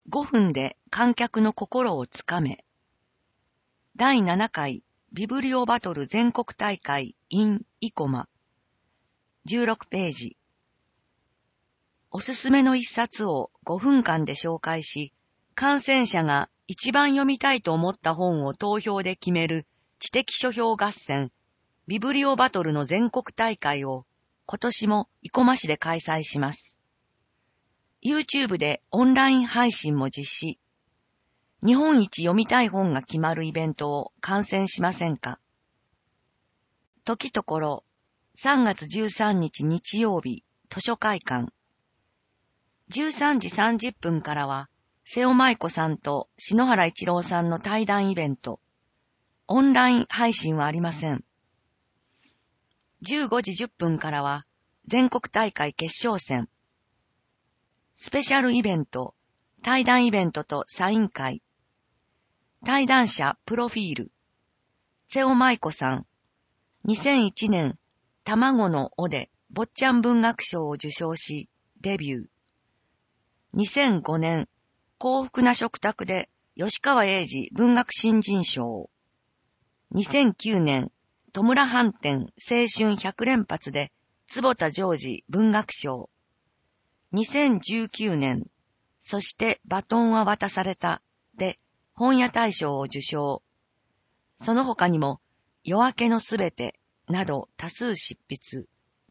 5分で観客の心をつかめ。第7回ビブリオバトル全国大会 in 生駒。16ページ。おすすめの一冊を5分間で紹介し、観戦者が一番読みたいと思った本を投票で決める知的書評合戦ビブリオバトルの全国大会を今年も生駒市で開催します。YouTube でオンライン配信も実施。日本一読みたい本が決まるイベントを観戦しませんか？時ところ、3月13日日曜日、図書会館。13時30分からは、瀬尾舞子さんと篠原一郎さんの対談イベント。オンライン配信はありません。15時10分からは、全国大会決勝戦。スペシャルイベント、対談イベントとサイン会。対談者プロフィール。瀬尾舞子さん。2001年、卵の尾で坊ちゃん文学賞を受賞し、デビュー。2005年、幸福な食卓で吉川英治文学新人賞。2009年、戸村飯店青春100連発で坪田ジョージ文学賞。2019年、そしてバトンは渡されたで本屋大賞を受賞。その他にも夜明けのすべてなど多数執筆。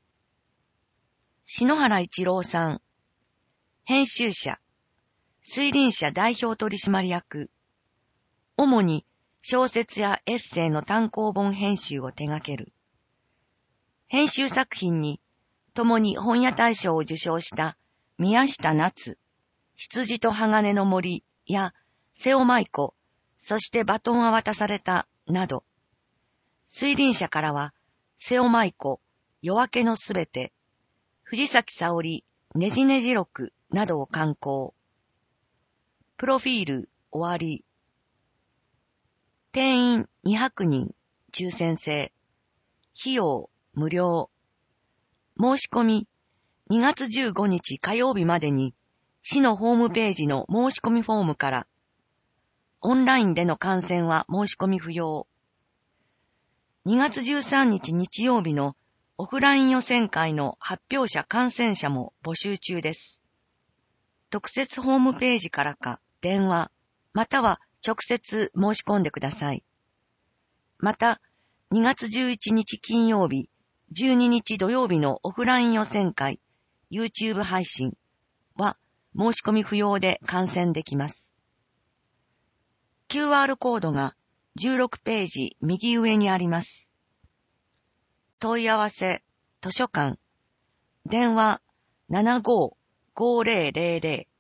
篠原一郎さん。編集者。推林社代表取締役。主に小説やエッセイの単行本編集を手掛ける。編集作品に共に本屋大賞を受賞した宮下夏、羊と鋼の森や瀬尾舞子、そしてバトンは渡されたなど、推林社からは瀬尾舞子、夜明けのすべて、藤崎沙織、ねじねじ録などを刊行。プロフィール終わり。定員200人、抽選制。費用無料。申し込み2月15日火曜日までに市のホームページの申し込みフォームから。オンラインでの観戦は申し込み不要。2月13日日曜日のオフライン予選会の発表者観戦者も募集中です。特設ホームページからか電話、または直接申し込んでください。また、2月11日金曜日、12日土曜日のオフライン予選会、YouTube 配信は申し込み不要で観戦できます。QR コードが16ページ右上にあります。問い合わせ、図書館、電話75-5000